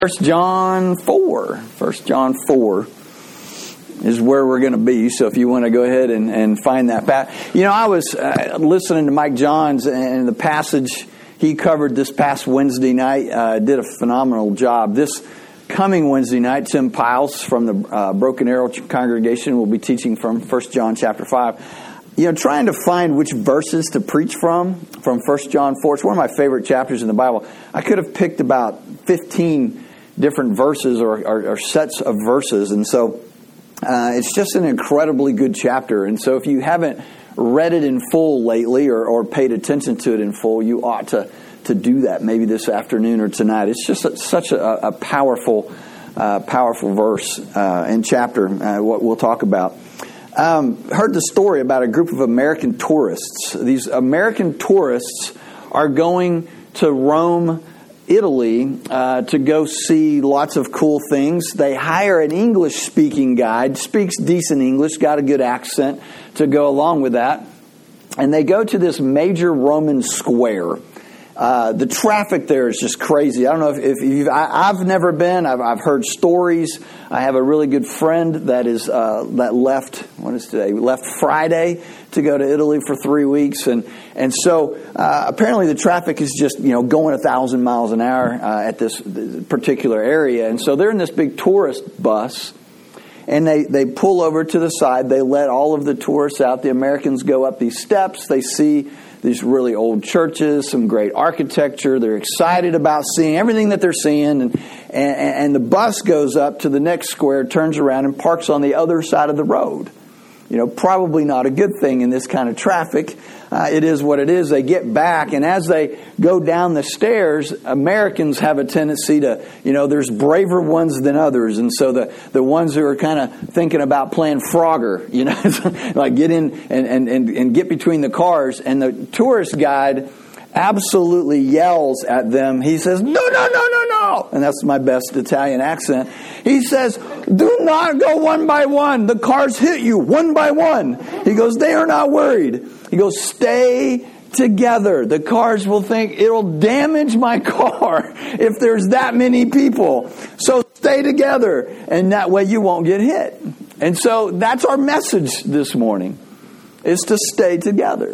1 John 4. 1 John 4 is where we're going to be. So if you want to go ahead and find that. I was listening to Mike Johns, and the passage he covered this past Wednesday night did a phenomenal job. This coming Wednesday night, Tim Piles from the Broken Arrow congregation will be teaching from 1 John chapter 5. Trying to find which verses to preach from 1 John 4. It's one of my favorite chapters in the Bible. I could have picked about 15 different verses or sets of verses. And so it's just an incredibly good chapter. And so if you haven't read it in full lately or paid attention to it in full, you ought to do that maybe this afternoon or tonight. It's just such a powerful verse and chapter, what we'll talk about. Heard the story about a group of American tourists. These American tourists are going to Rome, Italy, to go see lots of cool things. They hire an English-speaking guide, speaks decent English, got a good accent to go along with that. And they go to this major Roman square. The traffic there is just crazy. I don't know if you've... I've never been. I've heard stories. I have a really good friend that left. What is today? Left Friday to go to Italy for 3 weeks, and so apparently the traffic is just going 1,000 miles an hour at this particular area, and so they're in this big tourist bus, and they pull over to the side. They let all of the tourists out. The Americans go up these steps. They see these really old churches, some great architecture. They're excited about seeing everything that they're seeing. And the bus goes up to the next square, turns around, and parks on the other side of the road. Probably not a good thing in this kind of traffic. It is what it is. They get back, and as they go down the stairs, Americans have a tendency to, there's braver ones than others. And so the ones who are kind of thinking about playing Frogger, like get in and get between the cars. And the tourist guide absolutely yells at them. He says, no. And that's my best Italian accent. He says, do not go one by one. The cars hit you one by one. He goes, they are not worried. He goes, stay together. The cars will think it'll damage my car if there's that many people. So stay together. And that way you won't get hit. And so that's our message this morning, is to stay together.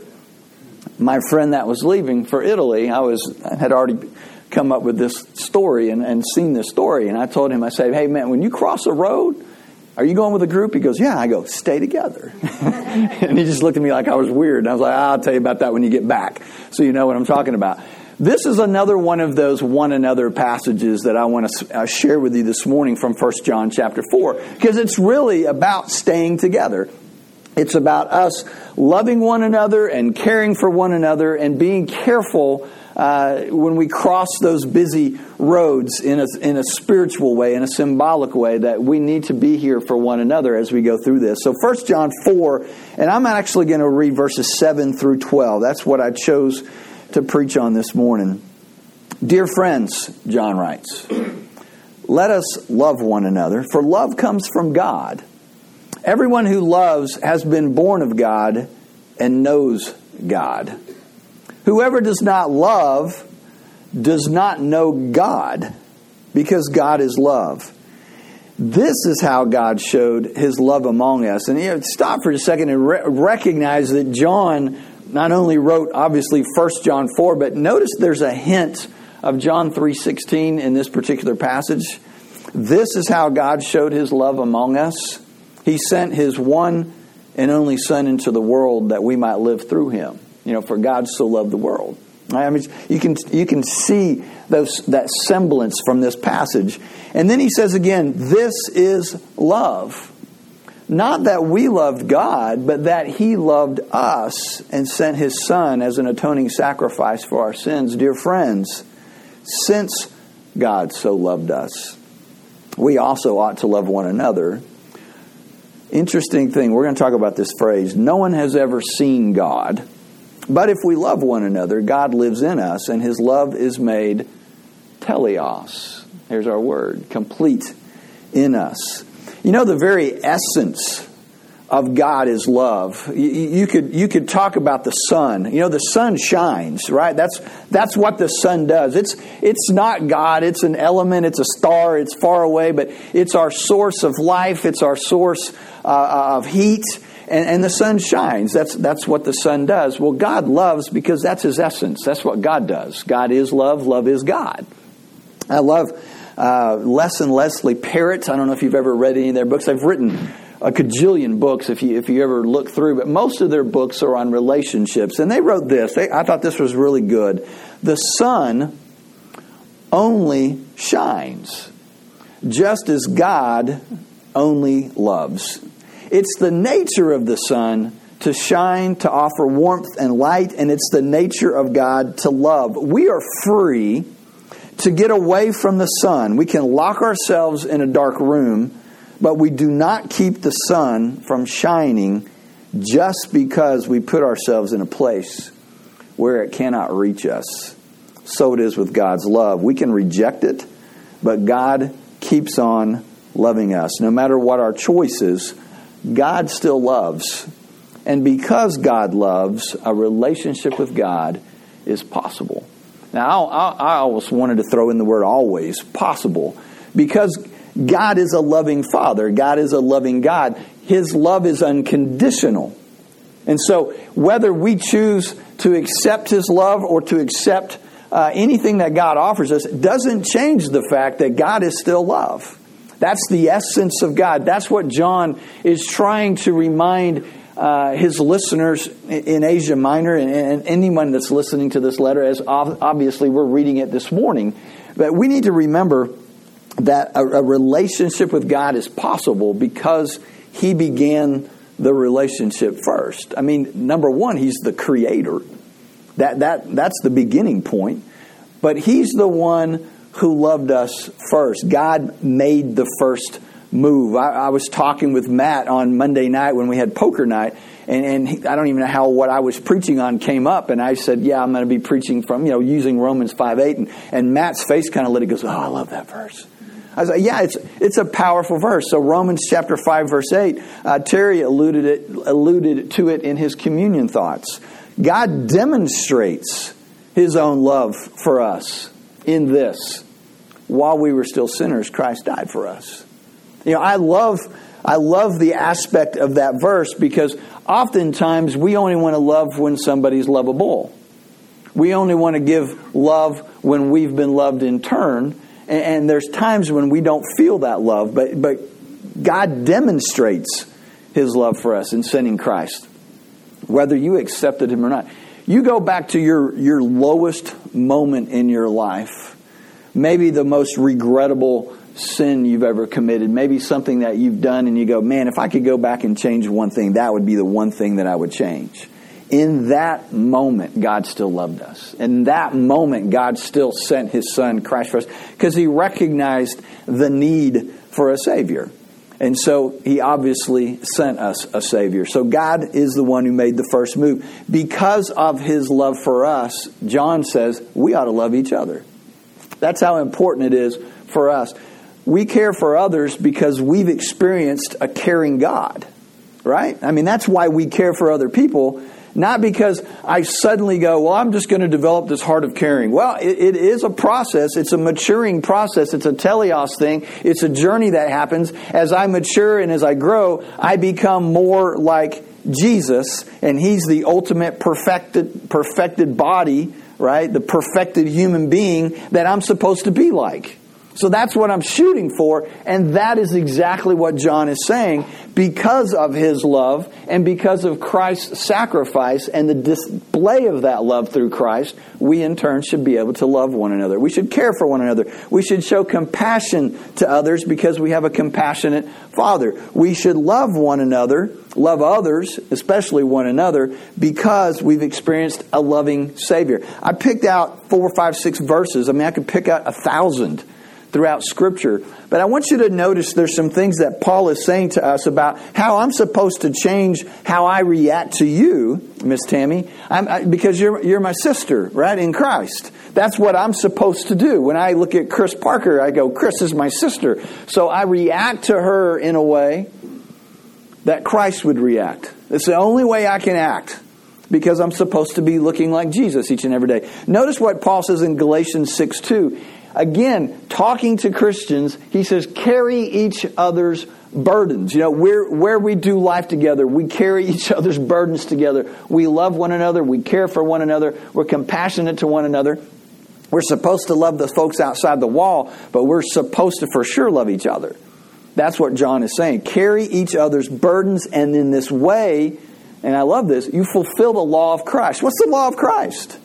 My friend that was leaving for Italy, I had already come up with this story and seen this story. And I told him, I said, hey, man, when you cross a road, are you going with a group? He goes, yeah. I go, stay together. And he just looked at me like I was weird. And I was like, I'll tell you about that when you get back, so you know what I'm talking about. This is another one of those one another passages that I want to share with you this morning from 1 John chapter 4, because it's really about staying together. It's about us loving one another and caring for one another and being careful when we cross those busy roads in a spiritual way, in a symbolic way, that we need to be here for one another as we go through this. So 1 John 4, and I'm actually going to read verses 7 through 12. That's what I chose to preach on this morning. Dear friends, John writes, let us love one another, for love comes from God. Everyone who loves has been born of God and knows God. Whoever does not love does not know God, because God is love. This is how God showed His love among us. And stop for a second and recognize that John not only wrote, obviously, 1 John 4, but notice there's a hint of John 3:16 in this particular passage. This is how God showed His love among us. He sent His one and only Son into the world that we might live through Him. For God so loved the world. I mean, you can see that semblance from this passage. And then he says again, this is love. Not that we loved God, but that He loved us and sent His Son as an atoning sacrifice for our sins. Dear friends, since God so loved us, we also ought to love one another. Interesting thing, we're going to talk about this phrase. No one has ever seen God. But if we love one another, God lives in us, and His love is made teleos. Here's our word, complete in us. The very essence of God is love. You could talk about the sun. The sun shines, right? That's what the sun does. It's not God. It's an element. It's a star. It's far away, but it's our source of life. It's our source of heat. And the sun shines. That's what the sun does. Well, God loves because that's His essence. That's what God does. God is love. Love is God. I love Les and Leslie Parrott. I don't know if you've ever read any of their books. I've written a cajillion books if you ever look through, but most of their books are on relationships. And they wrote this. I thought this was really good. The sun only shines, just as God only loves. It's the nature of the sun to shine, to offer warmth and light, and it's the nature of God to love. We are free to get away from the sun. We can lock ourselves in a dark room, but we do not keep the sun from shining just because we put ourselves in a place where it cannot reach us. So it is with God's love. We can reject it, but God keeps on loving us. No matter what our choices, God still loves. And because God loves, a relationship with God is possible. Now, I always wanted to throw in the word always, possible, because God is a loving Father. God is a loving God. His love is unconditional. And so whether we choose to accept His love or to accept anything that God offers us, doesn't change the fact that God is still love. That's the essence of God. That's what John is trying to remind his listeners in Asia Minor and anyone that's listening to this letter, as obviously we're reading it this morning. But we need to remember that a relationship with God is possible because He began the relationship first. I mean, number one, He's the creator. That's the beginning point. But He's the one who loved us first. God made the first move. I was talking with Matt on Monday night when we had poker night, and I don't even know how what I was preaching on came up, and I said, yeah, I'm going to be preaching from, using Romans 5:8, and Matt's face kind of lit. He goes, oh, I love that verse. I was like, yeah, it's a powerful verse. So Romans chapter 5, verse 8, Terry alluded to it in his communion thoughts. God demonstrates His own love for us in this. While we were still sinners, Christ died for us. I love the aspect of that verse because oftentimes we only want to love when somebody's lovable. We only want to give love when we've been loved in turn. And there's times when we don't feel that love, but God demonstrates His love for us in sending Christ, whether you accepted Him or not. You go back to your lowest moment in your life, maybe the most regrettable sin you've ever committed, maybe something that you've done and you go, man, if I could go back and change one thing, that would be the one thing that I would change. In that moment, God still loved us. In that moment, God still sent His Son, Christ, for us, because He recognized the need for a Savior. And so He obviously sent us a Savior. So God is the one who made the first move. Because of His love for us, John says, we ought to love each other. That's how important it is for us. We care for others because we've experienced a caring God, right? I mean, that's why we care for other people. Not because I suddenly go, well, I'm just going to develop this heart of caring. Well, it is a process. It's a maturing process. It's a teleos thing. It's a journey that happens. As I mature and as I grow, I become more like Jesus. And He's the ultimate perfected body, right? The perfected human being that I'm supposed to be like. So that's what I'm shooting for, and that is exactly what John is saying. Because of His love and because of Christ's sacrifice and the display of that love through Christ, we in turn should be able to love one another. We should care for one another. We should show compassion to others because we have a compassionate Father. We should love one another, love others, especially one another, because we've experienced a loving Savior. I picked out 4, 5, 6 verses. I mean, I could pick out 1,000 throughout Scripture. But I want you to notice there's some things that Paul is saying to us about how I'm supposed to change how I react to you, Miss Tammy, because you're my sister, right, in Christ. That's what I'm supposed to do. When I look at Chris Parker, I go, Chris is my sister. So I react to her in a way that Christ would react. It's the only way I can act, because I'm supposed to be looking like Jesus each and every day. Notice what Paul says in Galatians 6:2. Again, talking to Christians, he says, carry each other's burdens. You know, where we do life together, we carry each other's burdens together. We love one another. We care for one another. We're compassionate to one another. We're supposed to love the folks outside the wall, but we're supposed to for sure love each other. That's what John is saying. Carry each other's burdens, and in this way, and I love this, you fulfill the law of Christ. What's the law of Christ?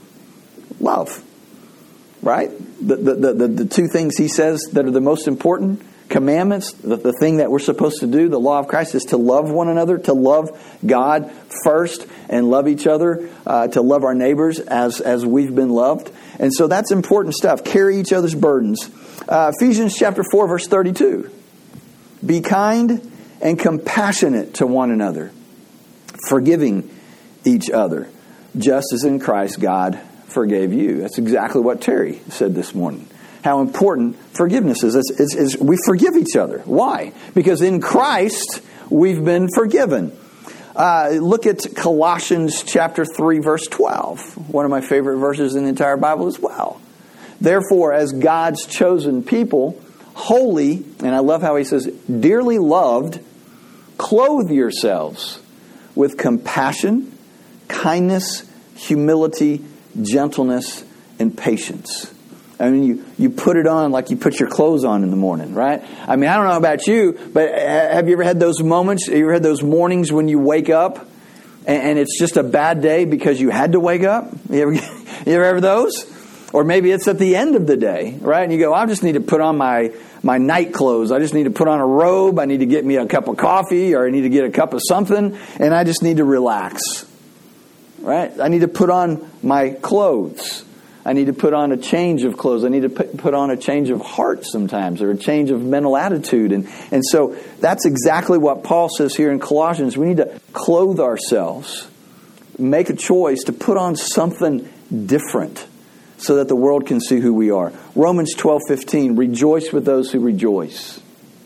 Love. Right? The two things he says that are the most important commandments, the thing that we're supposed to do, the law of Christ, is to love one another, to love God first and love each other, to love our neighbors as we've been loved. And so that's important stuff. Carry each other's burdens. Ephesians chapter 4, verse 32. Be kind and compassionate to one another, forgiving each other, just as in Christ God forgave you. That's exactly what Terry said this morning. How important forgiveness is. It's we forgive each other. Why? Because in Christ we've been forgiven. Look at Colossians chapter 3, verse 12. One of my favorite verses in the entire Bible as well. Therefore, as God's chosen people, holy, and I love how he says, dearly loved, clothe yourselves with compassion, kindness, humility, gentleness, and patience. I mean, you put it on like you put your clothes on in the morning, right? I mean, I don't know about you, but have you ever had those moments? Have you ever had those mornings when you wake up and it's just a bad day because you had to wake up? You ever have those? Or maybe it's at the end of the day, right? And you go, I just need to put on my night clothes. I just need to put on a robe. I need to get me a cup of coffee, or I need to get a cup of something, and I just need to relax. Right? I need to put on my clothes. I need to put on a change of clothes. I need to put on a change of heart sometimes, or a change of mental attitude. And so that's exactly what Paul says here in Colossians. We need to clothe ourselves. Make a choice to put on something different so that the world can see who we are. Romans 12:15, rejoice with those who rejoice.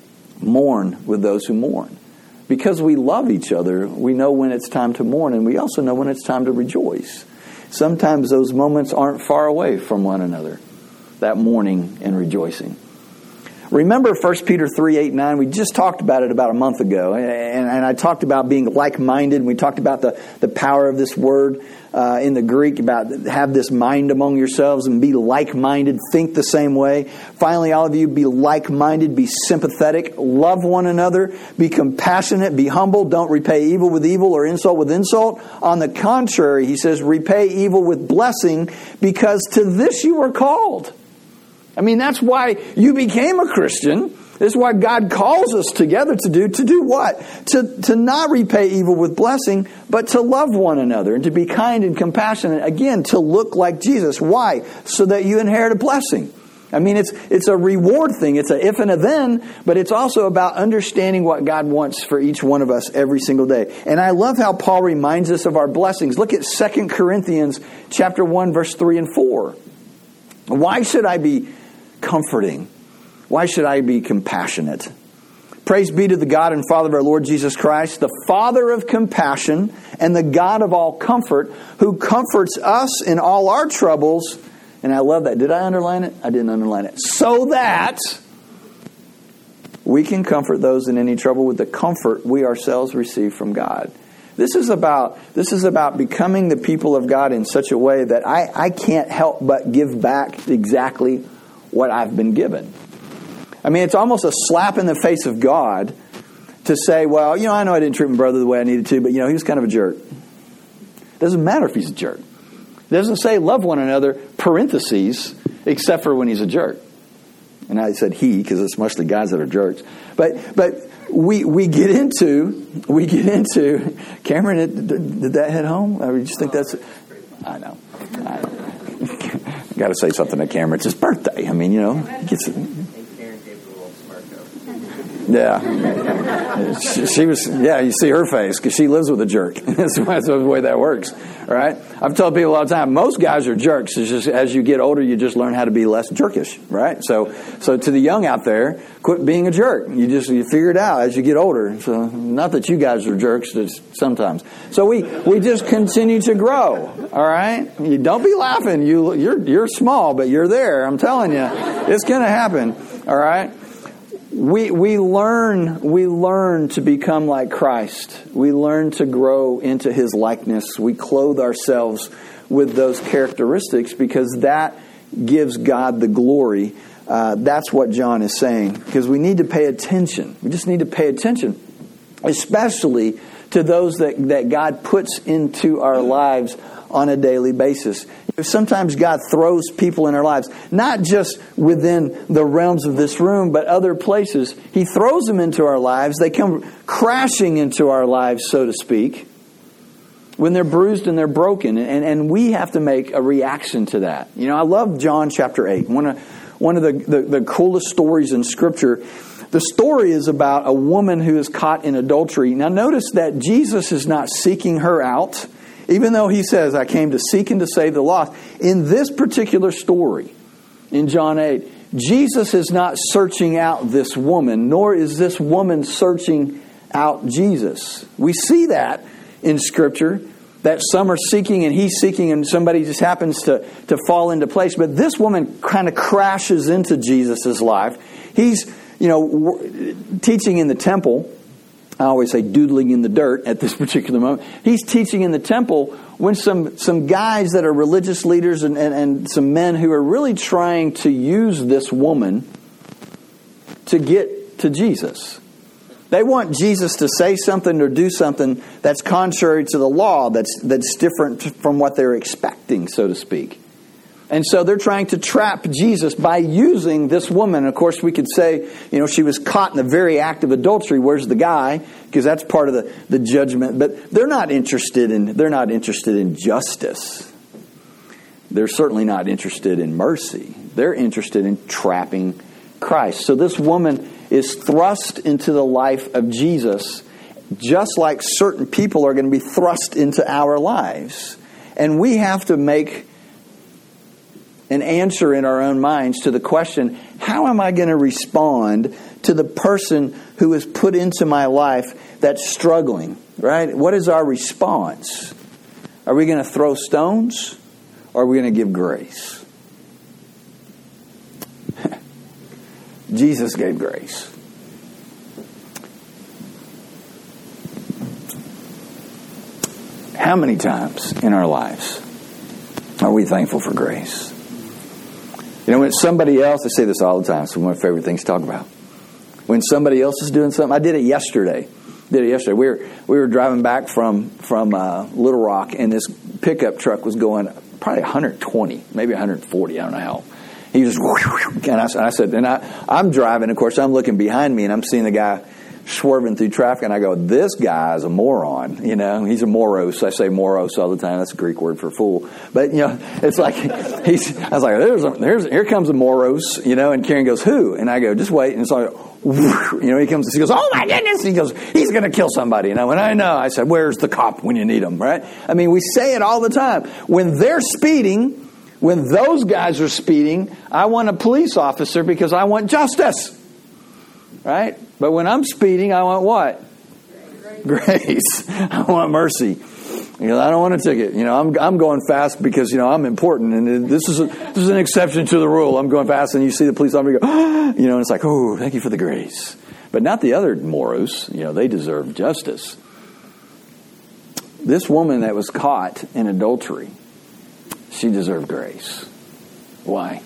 Mourn with those who mourn. Because we love each other, we know when it's time to mourn, and we also know when it's time to rejoice. Sometimes those moments aren't far away from one another, that mourning and rejoicing. Remember 1 Peter 3:8-9? We just talked about it about a month ago, and I talked about being like-minded, and we talked about the power of this word in the Greek, about have this mind among yourselves and be like-minded, think the same way. Finally, all of you, be like-minded, be sympathetic, love one another, be compassionate, be humble, don't repay evil with evil or insult with insult. On the contrary, he says, repay evil with blessing, because to this you were called. I mean, that's why you became a Christian. This is what God calls us together to do. To do what? To not repay evil with blessing, but to love one another and to be kind and compassionate. Again, to look like Jesus. Why? So that you inherit a blessing. I mean, it's a reward thing. It's a if and a then, but it's also about understanding what God wants for each one of us every single day. And I love how Paul reminds us of our blessings. Look at 2 Corinthians chapter 1, verse 3 and 4. Why should I be comforting? Why should I be compassionate? Praise be to the God and Father of our Lord Jesus Christ, the Father of compassion and the God of all comfort, who comforts us in all our troubles. And I love that. Did I underline it? I didn't underline it. So that we can comfort those in any trouble with the comfort we ourselves receive from God. This is about becoming the people of God in such a way that I can't help but give back exactly what I've been given. I mean, it's almost a slap in the face of God to say, well, I know I didn't treat my brother the way I needed to, but he was kind of a jerk. It doesn't matter if he's a jerk. It doesn't say love one another, parentheses, except for when he's a jerk. And I said he, because it's mostly guys that are jerks. But we get into Cameron, did that hit home? I just think that's, I know. Got to say something to Cameron. It's his birthday. I mean, he gets it. Karen gave the little smirk Yeah. She was, you see her face because she lives with a jerk. That's the way that works, right? I've told people all the time, most guys are jerks. It's just as you get older, you just learn how to be less jerkish, right? So to the young out there, quit being a jerk. You figure it out as you get older. So not that you guys are jerks, just sometimes. So we just continue to grow, all right? You don't be laughing. You're small, but you're there. I'm telling you, it's going to happen, all right? We learn to become like Christ. We learn to grow into His likeness. We clothe ourselves with those characteristics because that gives God the glory. That's what John is saying. Because we need to pay attention. We just need to pay attention. Especially to those that God puts into our lives on a daily basis. Sometimes God throws people in our lives, not just within the realms of this room, but other places. He throws them into our lives. They come crashing into our lives, so to speak, when they're bruised and they're broken. And we have to make a reaction to that. You know, I love John chapter 8. One of the coolest stories in Scripture. The story is about a woman who is caught in adultery. Now notice that Jesus is not seeking her out. Even though He says, I came to seek and to save the lost. In this particular story, in John 8, Jesus is not searching out this woman, nor is this woman searching out Jesus. We see that in Scripture, that some are seeking and He's seeking and somebody just happens to fall into place. But this woman kind of crashes into Jesus' life. He's, teaching in the temple. I always say doodling in the dirt at this particular moment. He's teaching in the temple when some guys that are religious leaders and some men who are really trying to use this woman to get to Jesus. They want Jesus to say something or do something that's contrary to the law, that's different from what they're expecting, so to speak. And so they're trying to trap Jesus by using this woman. Of course, we could say, she was caught in the very act of adultery. Where's the guy? Because that's part of the judgment. But they're not interested in justice. They're certainly not interested in mercy. They're interested in trapping Christ. So this woman is thrust into the life of Jesus, just like certain people are going to be thrust into our lives. And we have to make an answer in our own minds to the question, how am I going to respond to the person who is put into my life that's struggling, right? What is our response? Are we going to throw stones or are we going to give grace? Jesus gave grace. How many times in our lives are we thankful for grace? When somebody else, I say this all the time, it's one of my favorite things to talk about. When somebody else is doing something, I did it yesterday. We were driving back from Little Rock, and this pickup truck was going probably 120, maybe 140, I don't know how. He just, and I said, I'm driving, of course, I'm looking behind me, and I'm seeing the guy swerving through traffic, and I go, this guy is a moron, he's a moros. I say moros all the time. That's a Greek word for fool. But, it's like, I was like, here comes a moros, and Karen goes, who? And I go, just wait. And it's like, he comes, she goes, oh my goodness. He goes, he's going to kill somebody. And I went, I know. I said, where's the cop when you need him, right? I mean, we say it all the time. When they're speeding, when those guys are speeding, I want a police officer because I want justice. Right? But when I'm speeding, I want what? Grace. I want mercy. I don't want a ticket. I'm going fast because I'm important, and this is an exception to the rule. I'm going fast, and you see the police officer go, and it's like, oh, thank you for the grace. But not the other moros. They deserve justice. This woman that was caught in adultery, she deserved grace. Why?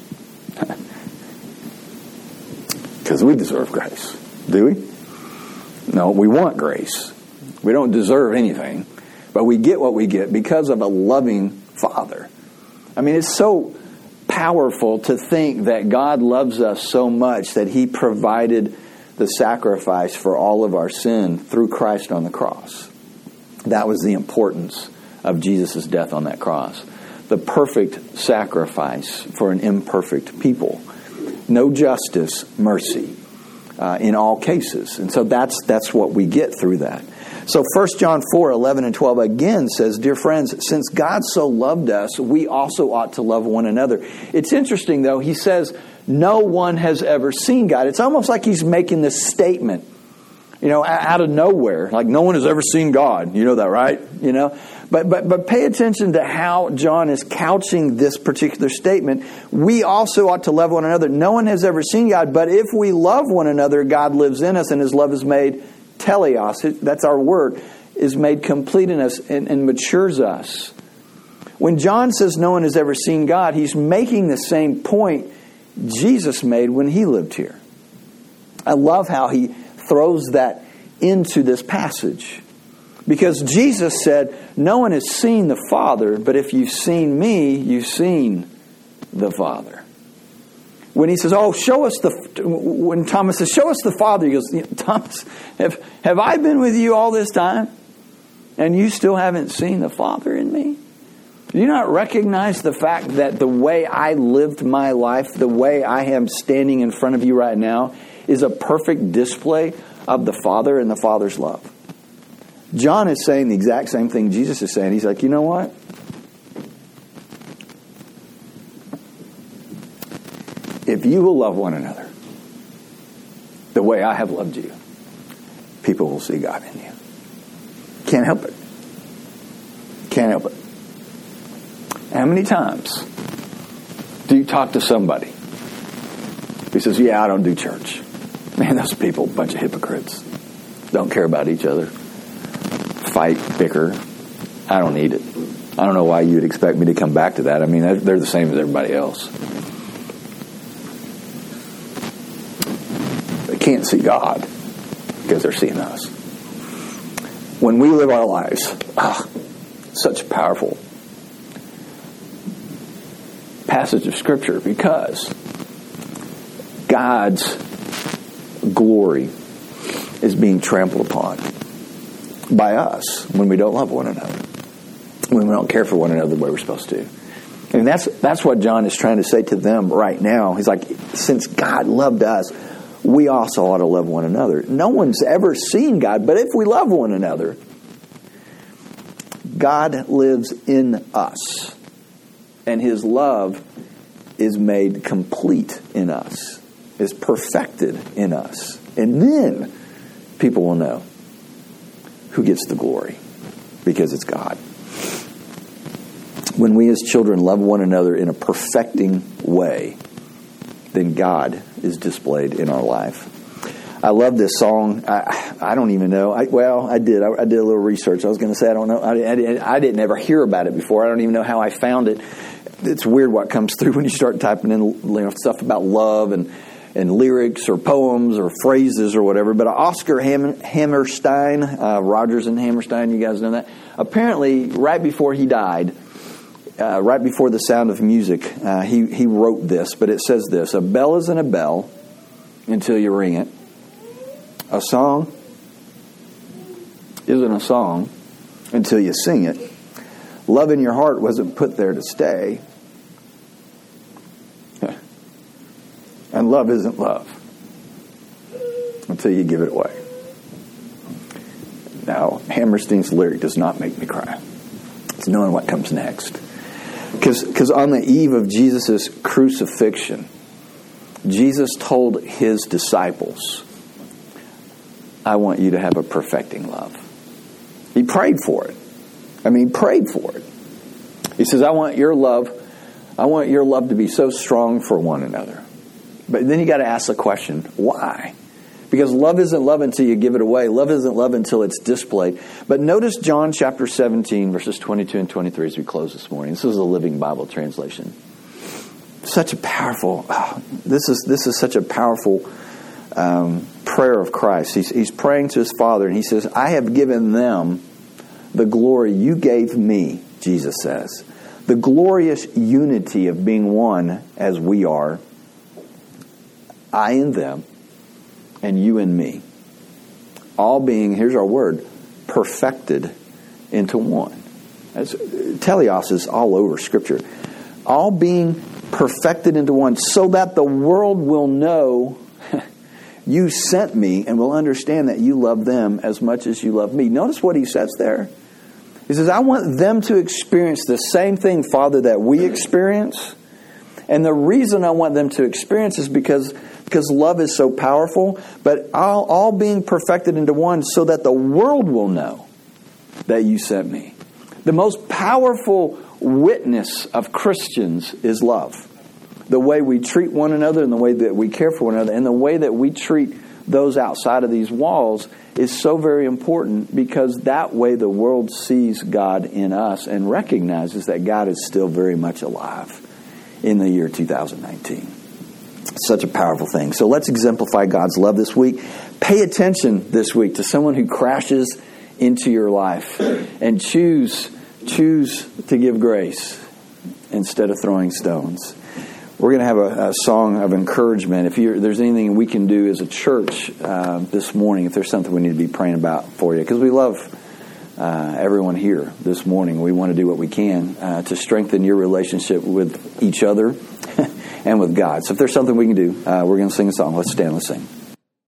Because we deserve grace. Do we? No, we want grace. We don't deserve anything. But we get what we get because of a loving Father. I mean, it's so powerful to think that God loves us so much that He provided the sacrifice for all of our sin through Christ on the cross. That was the importance of Jesus' death on that cross. The perfect sacrifice for an imperfect people. No justice, mercy. in all cases. And so that's what we get through that. So 1 John 4:11 and 12 again says, "Dear friends, since God so loved us, we also ought to love one another." It's interesting, though. He says, no one has ever seen God. It's almost like he's making this statement, out of nowhere. Like, no one has ever seen God. You know that, right? But pay attention to how John is couching this particular statement. We also ought to love one another. No one has ever seen God, but if we love one another, God lives in us, and His love is made teleos, that's our word, is made complete in us and matures us. When John says no one has ever seen God, he's making the same point Jesus made when He lived here. I love how he throws that into this passage. Because Jesus said, no one has seen the Father, but if you've seen me, you've seen the Father. When he says, when Thomas says, show us the Father, he goes, Thomas, have I been with you all this time? And you still haven't seen the Father in me? Do you not recognize the fact that the way I lived my life, the way I am standing in front of you right now, is a perfect display of the Father and the Father's love? John is saying the exact same thing Jesus is saying. He's like, you know what? If you will love one another the way I have loved you, people will see God in you. Can't help it. Can't help it. How many times do you talk to somebody who says, yeah, I don't do church? Man, those people, a bunch of hypocrites. Don't care about each other. Fight, bicker. I don't need it. I don't know why you'd expect me to come back to that. I mean, they're the same as everybody else. They can't see God because they're seeing us. When we live our lives, such a powerful passage of Scripture, because God's glory is being trampled upon by us when we don't love one another, when we don't care for one another the way we're supposed to. And that's what John is trying to say to them right now. He's like, since God loved us, we also ought to love one another. No one's ever seen God, but if we love one another, God lives in us, and His love is made complete in us, is perfected in us. And then people will know who gets the glory, because it's God. When we as children love one another in a perfecting way, then God is displayed in our life. I love this song. I don't even know. I did. I did a little research. I was going to say I don't know. I didn't ever hear about it before. I don't even know how I found it. It's weird what comes through when you start typing in stuff about love and lyrics or poems or phrases or whatever. But Oscar Hammerstein, Rodgers and Hammerstein, you guys know that? Apparently, right before he died, right before The Sound of Music, he wrote this. But it says this: a bell isn't a bell until you ring it. A song isn't a song until you sing it. Love in your heart wasn't put there to stay. And love isn't love until you give it away. Now, Hammerstein's lyric does not make me cry. It's knowing what comes next. Because on the eve of Jesus' crucifixion, Jesus told His disciples, I want you to have a perfecting love. He prayed for it. He prayed for it. He says, I want your love to be so strong for one another. But then you got to ask the question, why? Because love isn't love until you give it away. Love isn't love until it's displayed. But notice John chapter 17, verses 22 and 23 as we close this morning. This is a Living Bible translation. Such a powerful, this is such a powerful prayer of Christ. He's praying to His Father, and He says, I have given them the glory you gave me, Jesus says. The glorious unity of being one as we are. I in them, and you in me. All being, here's our word, perfected into one. Teleos is all over Scripture. All being perfected into one, so that the world will know you sent me and will understand that you love them as much as you love me. Notice what he says there. He says, I want them to experience the same thing, Father, that we experience. And the reason I want them to experience is because love is so powerful, but all being perfected into one so that the world will know that you sent me. The most powerful witness of Christians is love. The way we treat one another and the way that we care for one another and the way that we treat those outside of these walls is so very important, because that way the world sees God in us and recognizes that God is still very much alive in the year 2019. Such a powerful thing. So let's exemplify God's love this week. Pay attention this week to someone who crashes into your life and choose to give grace instead of throwing stones. We're going to have a song of encouragement. If there's anything we can do as a church this morning, if there's something we need to be praying about for you, because we love everyone here this morning. We want to do what we can to strengthen your relationship with each other and with God. So if there's something we can do, we're going to sing a song. Let's stand, let's sing.